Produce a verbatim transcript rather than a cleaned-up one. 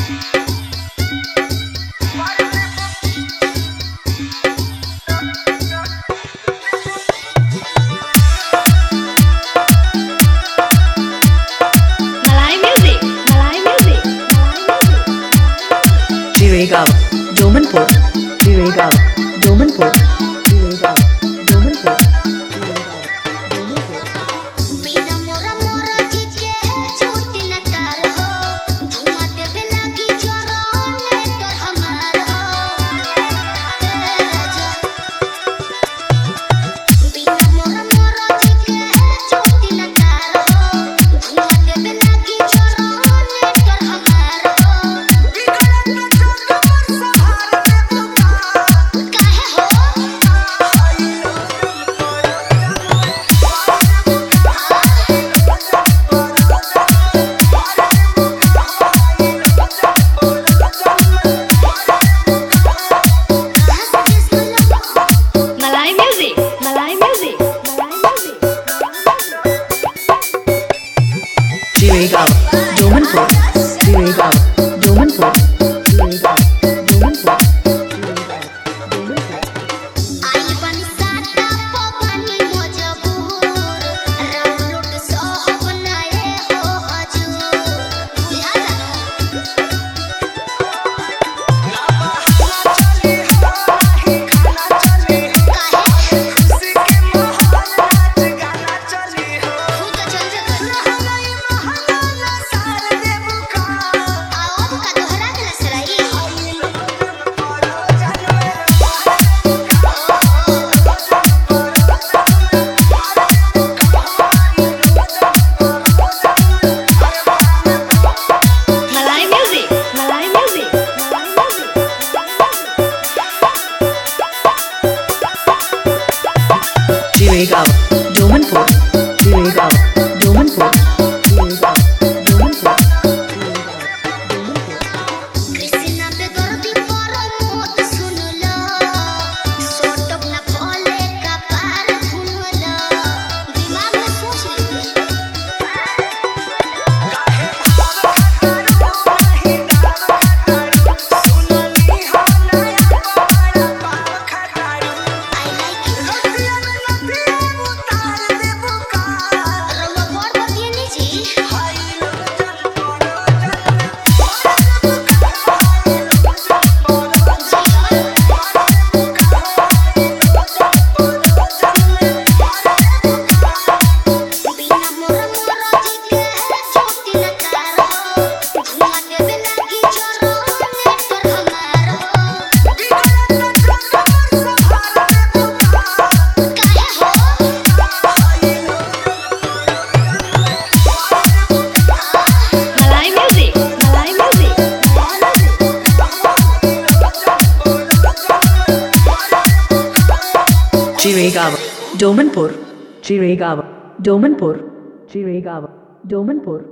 Jiregaon, Domanpur, Jiregaon, Domanpur, Jiregaon, Domanpur, बिना मोरा मोरा जीके छूटी न तार हो धुआं देवे लागी चोरोले तोर हमार हो बिना मोरा मोरा जीके छूटी न तार हो धुआं देवे लागी चोरोले तोर हमार हो बिगड़त न चोर संभार दे बुका काहे हो Malay music, Malay music, Malay music. Jiregaon, Domanpur, Jiregaon, Domanpur, Jiregaon, Domanpur, Domanpur. आई बनी साता पवनी मजबूर राउलट सोहब नाए हो हजूर बुझा जानो काहे खुद चल जा आओ का दोहरा के सराई Malay music, Malay music, Malay music. Jiregaon, Domanpur, Jiregaon, Domanpur, Jiregaon, Domanpur, Domanpur. Krishna पे दर्दी पर मोत सुन लो सोटक ना भोले का पार भूल लो दिमाग में सोच लीजिए आई लाइक यू रवा बोर्ड बतिए नी जी बिना मोरा मोरा जीके छूटी न तार हो धुआं देवे लागी चोरोले तोर हमार हो बिगड़त न चोर संभार दे बुका काहे हो Malay music, Malay music, Malay music. Jiregaon, Domanpur, Jiregaon, Domanpur, Jiregaon, Domanpur.